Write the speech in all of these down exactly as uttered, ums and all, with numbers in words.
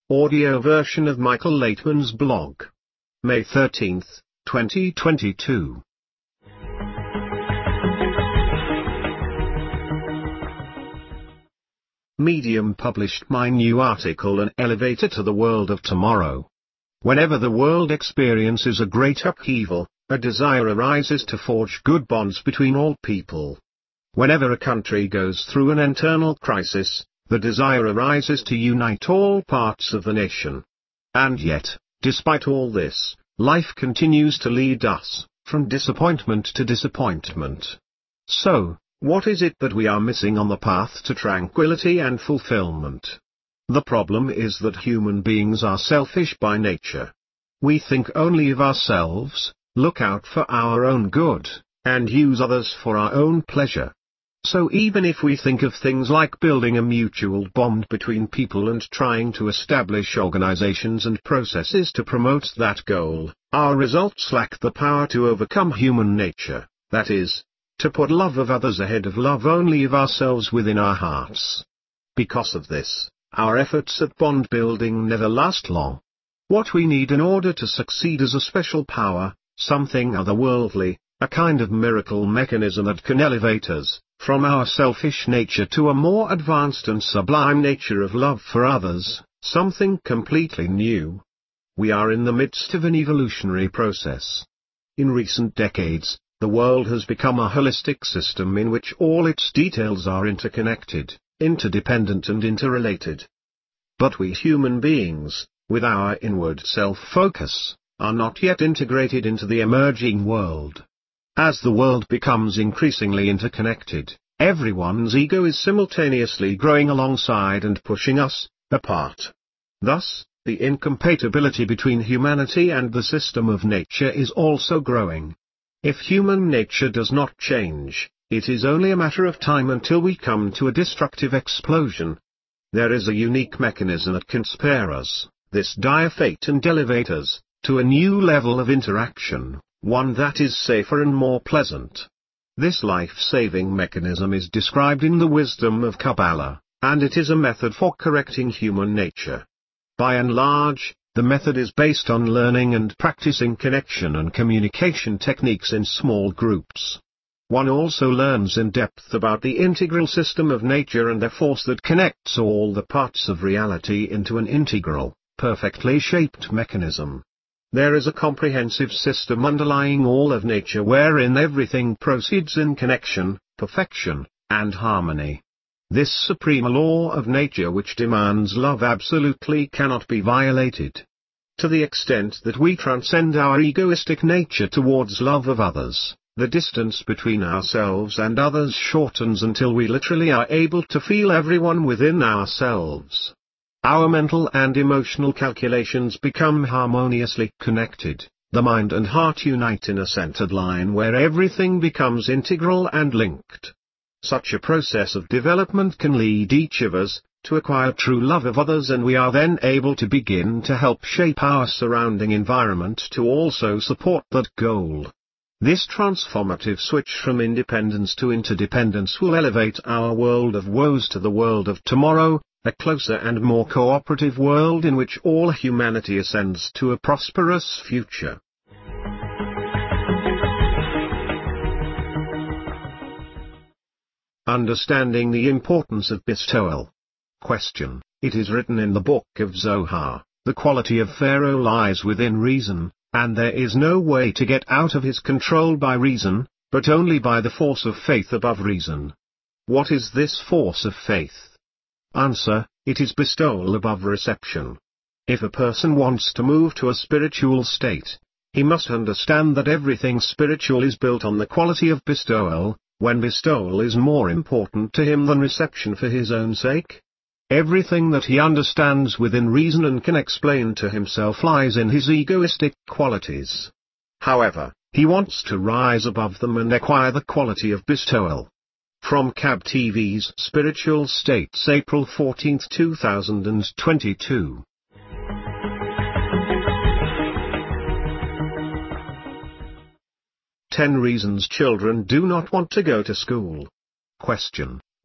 audio version of Michael Laitman's blog. May thirteenth, twenty twenty-two. Medium published my new article, An Elevator to the World of Tomorrow. Whenever the world experiences a great upheaval, a desire arises to forge good bonds between all people. Whenever a country goes through an internal crisis, the desire arises to unite all parts of the nation. And yet, despite all this, life continues to lead us from disappointment to disappointment. So, what is it that we are missing on the path to tranquility and fulfillment? The problem is that human beings are selfish by nature. We think only of ourselves, look out for our own good, and use others for our own pleasure. So even if we think of things like building a mutual bond between people and trying to establish organizations and processes to promote that goal, our results lack the power to overcome human nature, that is, to put love of others ahead of love only of ourselves within our hearts. Because of this, our efforts at bond building never last long. What we need in order to succeed is a special power, something otherworldly, a kind of miracle mechanism that can elevate us from our selfish nature to a more advanced and sublime nature of love for others, something completely new. We are in the midst of an evolutionary process. In recent decades, the world has become a holistic system in which all its details are interconnected, interdependent and interrelated. But we human beings, with our inward self-focus, are not yet integrated into the emerging world. As the world becomes increasingly interconnected, everyone's ego is simultaneously growing alongside and pushing us apart. Thus, the incompatibility between humanity and the system of nature is also growing. If human nature does not change, it is only a matter of time until we come to a destructive explosion. There is a unique mechanism that can spare us this dire fate and elevate us to a new level of interaction, one that is safer and more pleasant. This life-saving mechanism is described in the wisdom of Kabbalah, and it is a method for correcting human nature. By and large, the method is based on learning and practicing connection and communication techniques in small groups. One also learns in depth about the integral system of nature and the force that connects all the parts of reality into an integral, perfectly shaped mechanism. There is a comprehensive system underlying all of nature wherein everything proceeds in connection, perfection, and harmony. This supreme law of nature which demands love absolutely cannot be violated. To the extent that we transcend our egoistic nature towards love of others, the distance between ourselves and others shortens until we literally are able to feel everyone within ourselves. Our mental and emotional calculations become harmoniously connected, the mind and heart unite in a centered line where everything becomes integral and linked. Such a process of development can lead each of us to acquire true love of others, and we are then able to begin to help shape our surrounding environment to also support that goal. This transformative switch from independence to interdependence will elevate our world of woes to the world of tomorrow, a closer and more cooperative world in which all humanity ascends to a prosperous future. Understanding the importance of bestowal. Question. It is written in the book of Zohar, the quality of Pharaoh lies within reason, and there is no way to get out of his control by reason, but only by the force of faith above reason. What is this force of faith? Answer. It is bestowal above reception. If a person wants to move to a spiritual state, he must understand that everything spiritual is built on the quality of bestowal, when bestowal is more important to him than reception for his own sake. Everything that he understands within reason and can explain to himself lies in his egoistic qualities. However, he wants to rise above them and acquire the quality of bestowal. From C A B T V's Spiritual States, April fourteenth two thousand twenty-two. ten Reasons Children Do Not Want to Go to School. Question.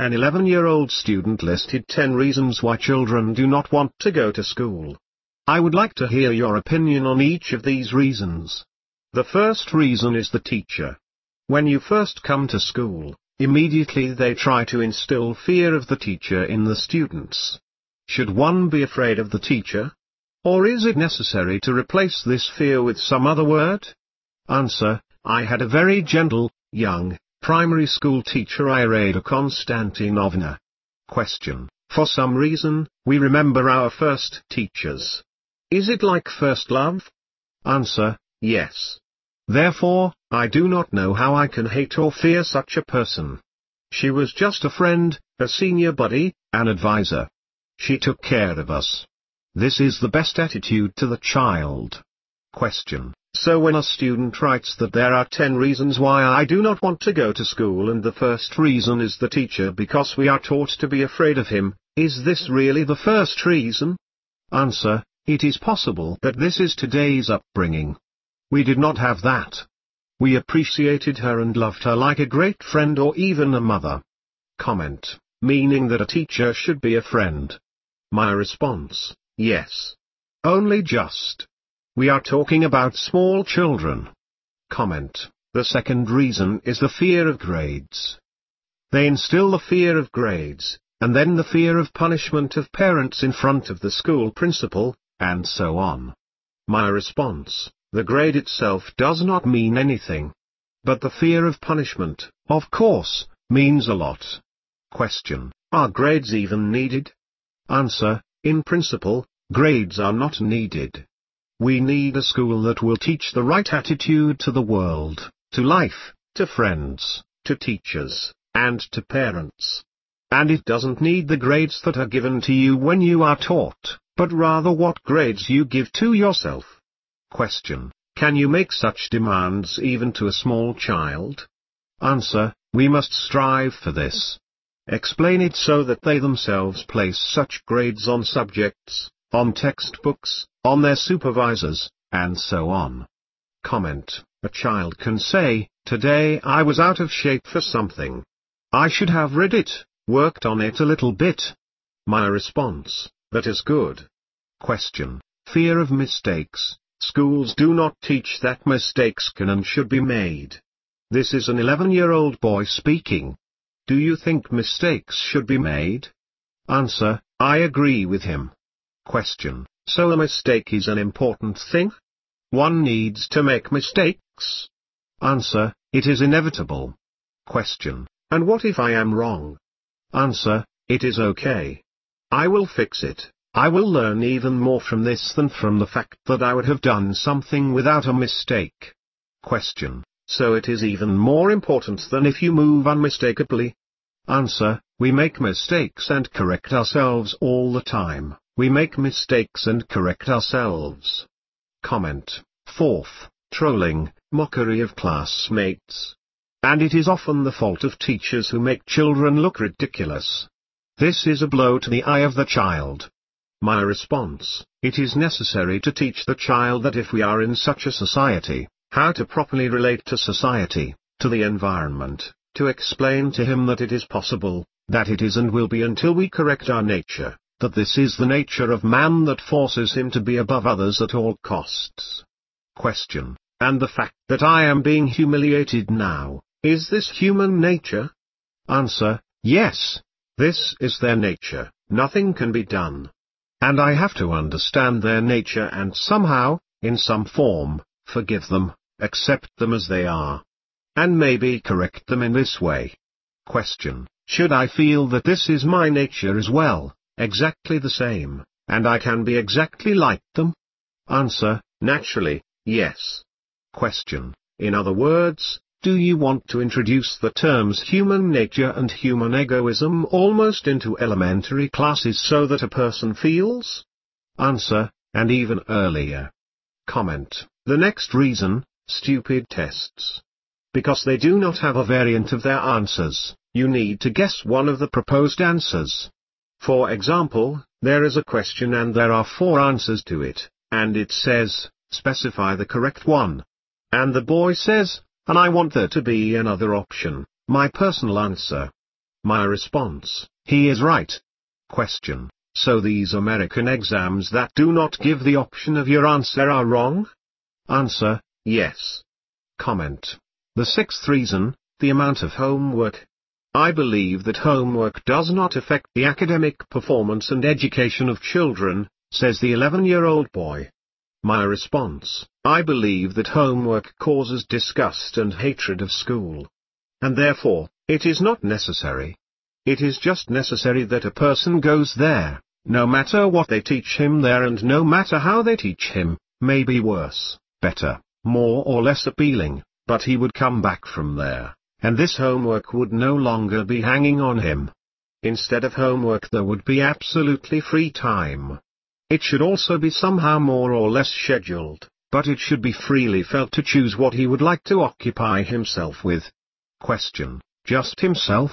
An eleven-year-old student listed ten reasons why children do not want to go to school. I would like to hear your opinion on each of these reasons. The first reason is the teacher. When you first come to school, immediately they try to instill fear of the teacher in the students. Should one be afraid of the teacher? Or is it necessary to replace this fear with some other word? Answer: I had a very gentle, young, primary school teacher, Iraida Konstantinovna. Question: for some reason, we remember our first teachers. Is it like first love? Answer: yes. Therefore, I do not know how I can hate or fear such a person. She was just a friend, a senior buddy, an advisor. She took care of us. This is the best attitude to the child. Question: so when a student writes that there are ten reasons why I do not want to go to school and the first reason is the teacher because we are taught to be afraid of him, is this really the first reason? Answer: it is possible that this is today's upbringing. We did not have that. We appreciated her and loved her like a great friend or even a mother. Comment: meaning that a teacher should be a friend. My response: yes. Only just. We are talking about small children. Comment: the second reason is the fear of grades. They instill the fear of grades, and then the fear of punishment of parents in front of the school principal, and so on. My response: the grade itself does not mean anything. But the fear of punishment, of course, means a lot. Question: are grades even needed? Answer: in principle, grades are not needed. We need a school that will teach the right attitude to the world, to life, to friends, to teachers, and to parents. And it doesn't need the grades that are given to you when you are taught, but rather what grades you give to yourself. Question: can you make such demands even to a small child? Answer: we must strive for this. Explain it so that they themselves place such grades on subjects, on textbooks, on their supervisors, and so on. Comment: a child can say, today I was out of shape for something. I should have read it, worked on it a little bit. My response: that is good. Question: fear of mistakes. Schools do not teach that mistakes can and should be made. This is an eleven-year-old boy speaking. Do you think mistakes should be made? Answer: I agree with him. Question: so a mistake is an important thing? One needs to make mistakes? Answer: it is inevitable. Question: and what if I am wrong? Answer: it is okay. I will fix it. I will learn even more from this than from the fact that I would have done something without a mistake. Question: so it is even more important than if you move unmistakably? Answer: we make mistakes and correct ourselves all the time. We make mistakes and correct ourselves. Comment: fourth, trolling, mockery of classmates. And it is often the fault of teachers who make children look ridiculous. This is a blow to the eye of the child. My response: it is necessary to teach the child that if we are in such a society, how to properly relate to society, to the environment, to explain to him that it is possible, that it is and will be until we correct our nature, that this is the nature of man that forces him to be above others at all costs. Question: and the fact that I am being humiliated now, is this human nature? Answer: yes. This is their nature, nothing can be done. And I have to understand their nature and somehow, in some form, forgive them, accept them as they are. And maybe correct them in this way. Question: should I feel that this is my nature as well, exactly the same, and I can be exactly like them? Answer: naturally, yes. Question: in other words, do you want to introduce the terms human nature and human egoism almost into elementary classes so that a person feels? Answer: and even earlier. Comment: the next reason, stupid tests. Because they do not have a variant of their answers, you need to guess one of the proposed answers. For example, there is a question and there are four answers to it, and it says, specify the correct one. And the boy says, and I want there to be another option, my personal answer. My response: he is right. Question: so these American exams that do not give the option of your answer are wrong? Answer: yes. Comment: the sixth reason, the amount of homework. I believe that homework does not affect the academic performance and education of children, says the eleven-year-old boy. My response: I believe that homework causes disgust and hatred of school. And therefore, it is not necessary. It is just necessary that a person goes there, no matter what they teach him there and no matter how they teach him, maybe worse, better, more or less appealing, but he would come back from there, and this homework would no longer be hanging on him. Instead of homework there would be absolutely free time. It should also be somehow more or less scheduled, but it should be freely felt to choose what he would like to occupy himself with. Question: just himself?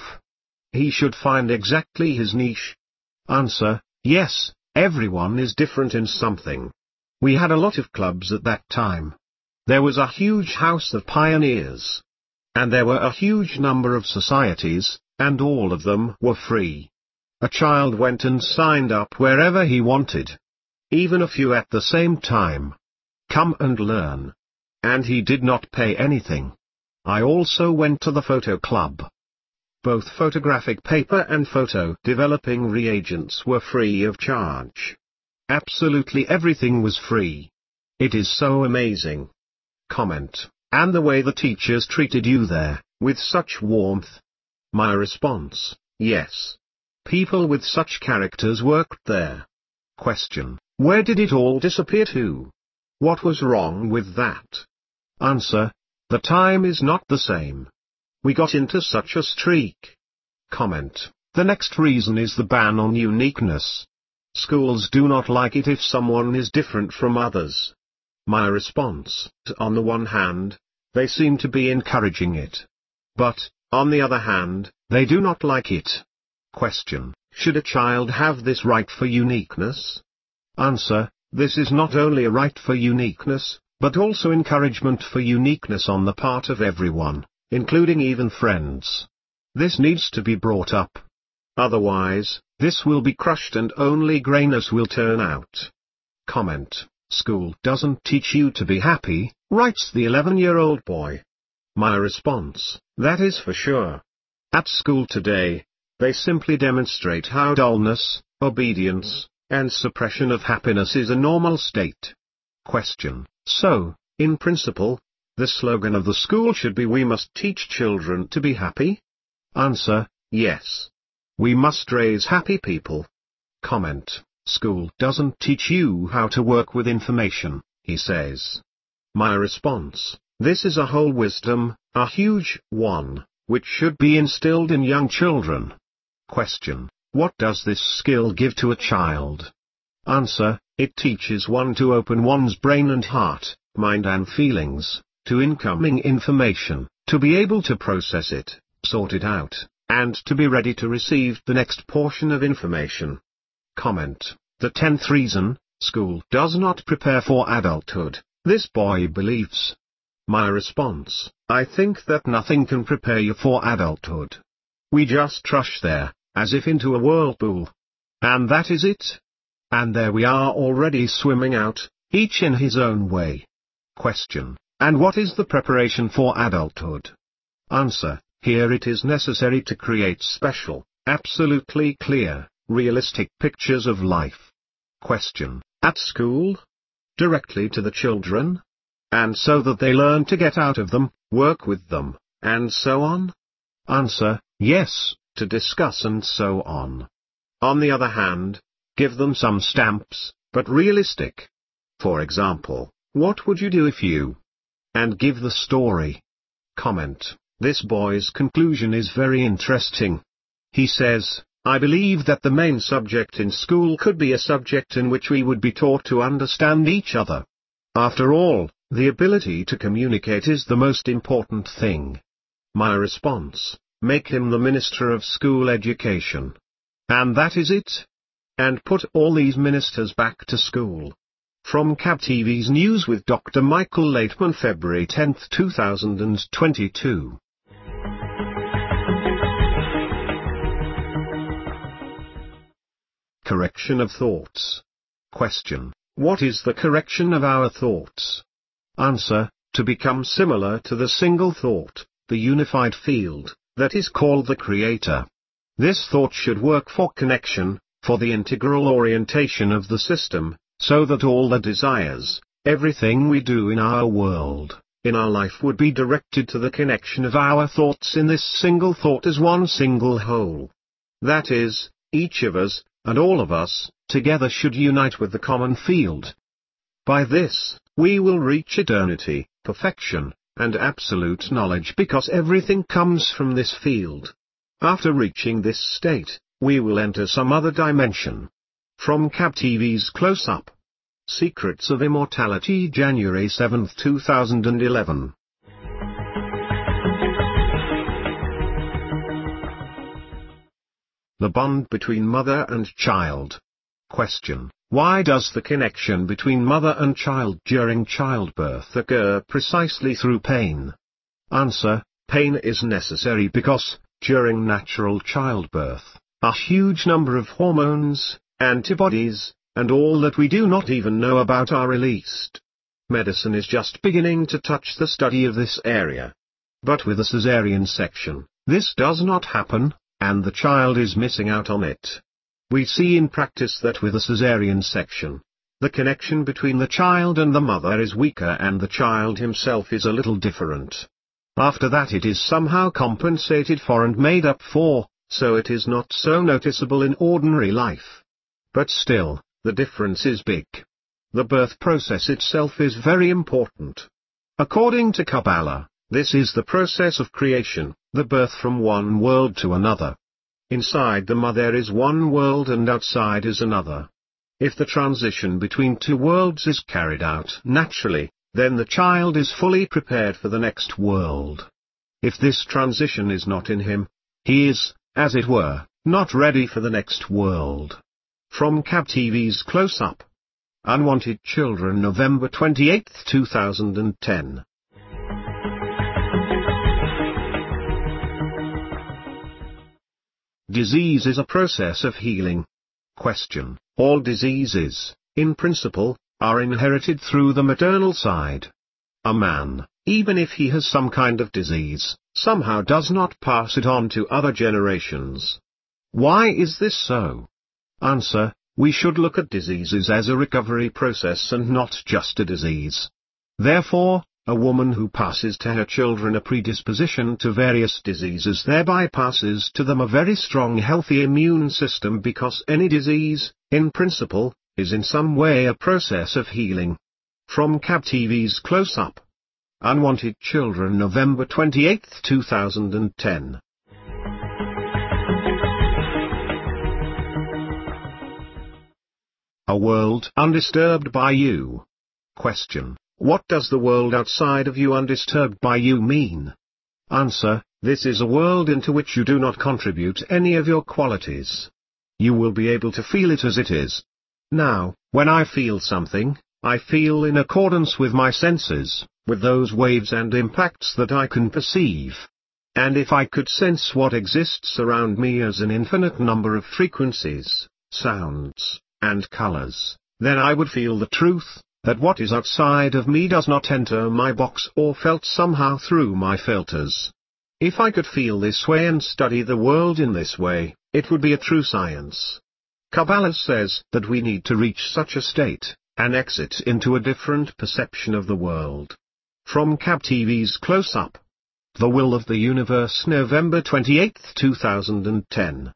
He should find exactly his niche. Answer: yes, everyone is different in something. We had a lot of clubs at that time. There was a huge house of pioneers. And there were a huge number of societies, and all of them were free. A child went and signed up wherever he wanted. Even a few at the same time. Come and learn. And he did not pay anything. I also went to the photo club. Both photographic paper and photo developing reagents were free of charge. Absolutely everything was free. It is so amazing. Comment: and the way the teachers treated you there, with such warmth. My response: yes. People with such characters worked there. Question: where did it all disappear to? What was wrong with that? Answer: the time is not the same. We got into such a streak. Comment: the next reason is the ban on uniqueness. Schools do not like it if someone is different from others. My response: on the one hand, they seem to be encouraging it. But, on the other hand, they do not like it. Question: should a child have this right for uniqueness? Answer: this is not only a right for uniqueness, but also encouragement for uniqueness on the part of everyone, including even friends. This needs to be brought up. Otherwise, this will be crushed and only grayness will turn out. Comment: school doesn't teach you to be happy, writes the eleven-year-old boy. My response: that is for sure. At school today, they simply demonstrate how dullness, obedience, and suppression of happiness is a normal state. Question: so, in principle, the slogan of the school should be "we must teach children to be happy"? Answer: yes. We must raise happy people. Comment: school doesn't teach you how to work with information, he says. My response: this is a whole wisdom, a huge one, which should be instilled in young children. Question: what does this skill give to a child? Answer: it teaches one to open one's brain and heart, mind and feelings, to incoming information, to be able to process it, sort it out, and to be ready to receive the next portion of information. Comment: the tenth reason, school does not prepare for adulthood, this boy believes. My response: I think that nothing can prepare you for adulthood. We just rush there, as if into a whirlpool. And that is it. And there we are already swimming out, each in his own way. Question: and what is the preparation for adulthood? Answer: here it is necessary to create special, absolutely clear, realistic pictures of life. Question: at school? Directly to the children? And so that they learn to get out of them, work with them, and so on? Answer: yes, to discuss and so on. On the other hand, give them some stamps, but realistic. For example, what would you do if you... and give the story. Comment: this boy's conclusion is very interesting. He says, I believe that the main subject in school could be a subject in which we would be taught to understand each other. After all, the ability to communicate is the most important thing. My response: make him the minister of school education. And that is it. And put all these ministers back to school. From C A B T V's News with Doctor Michael Laitman, February tenth two thousand twenty-two. correction of thoughts. Question: what is the correction of our thoughts? Answer: to become similar to the single thought, the unified field, that is called the Creator. This thought should work for connection, for the integral orientation of the system, so that all the desires, everything we do in our world, in our life would be directed to the connection of our thoughts in this single thought as one single whole. That is, each of us, and all of us, together should unite with the common field. By this, we will reach eternity, perfection, and absolute knowledge, because everything comes from this field. After reaching this state, we will enter some other dimension. From C A B T V's Close Up. Secrets of Immortality, January seventh two thousand eleven. The bond between mother and child. Question: why does the connection between mother and child during childbirth occur precisely through pain? Answer: pain is necessary because, during natural childbirth, a huge number of hormones, antibodies, and all that we do not even know about are released. Medicine is just beginning to touch the study of this area. But with a cesarean section, this does not happen, and the child is missing out on it. We see in practice that with a cesarean section, the connection between the child and the mother is weaker and the child himself is a little different. After that it is somehow compensated for and made up for, so it is not so noticeable in ordinary life. But still, the difference is big. The birth process itself is very important. According to Kabbalah, this is the process of creation, the birth from one world to another. Inside the mother is one world and outside is another. If the transition between two worlds is carried out naturally, then the child is fully prepared for the next world. If this transition is not in him, he is, as it were, not ready for the next world. From C A B T V's Close Up. Unwanted Children, November twenty-eighth two thousand ten. Disease is a process of healing. Question: all diseases, in principle, are inherited through the maternal side. A man, even if he has some kind of disease, somehow does not pass it on to other generations. Why is this so? Answer: we should look at diseases as a recovery process and not just a disease. Therefore, a woman who passes to her children a predisposition to various diseases thereby passes to them a very strong healthy immune system, because any disease, in principle, is in some way a process of healing. From C A B T V's Close Up. Unwanted Children, November twenty-eighth two thousand ten. A world undisturbed by you. Question: what does the world outside of you undisturbed by you mean? Answer: this is a world into which you do not contribute any of your qualities. You will be able to feel it as it is. Now, when I feel something, I feel in accordance with my senses, with those waves and impacts that I can perceive. And if I could sense what exists around me as an infinite number of frequencies, sounds, and colors, then I would feel the truth, that what is outside of me does not enter my box or felt somehow through my filters. If I could feel this way and study the world in this way, it would be a true science. Kabbalah says that we need to reach such a state, and exit into a different perception of the world. From C A B T V's Close Up. The Will of the Universe, November twenty-eighth two thousand ten.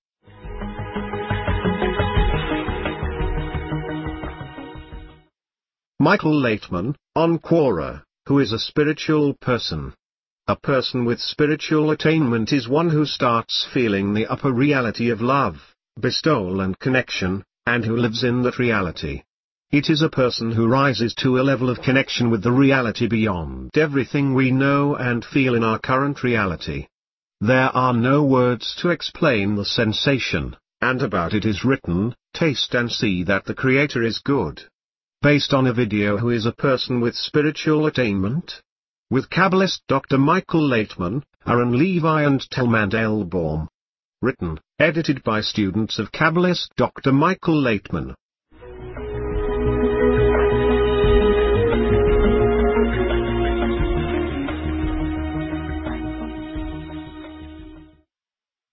Michael Laitman, on Quora, who is a spiritual person. A person with spiritual attainment is one who starts feeling the upper reality of love, bestowal and connection, and who lives in that reality. It is a person who rises to a level of connection with the reality beyond everything we know and feel in our current reality. There are no words to explain the sensation, and about it is written, taste and see that the Creator is good. Based on a video. Who is a person with spiritual attainment? With Kabbalist Doctor Michael Laitman, Aaron Levi and Talmand Elbaum. Written, edited by students of Kabbalist Doctor Michael Laitman.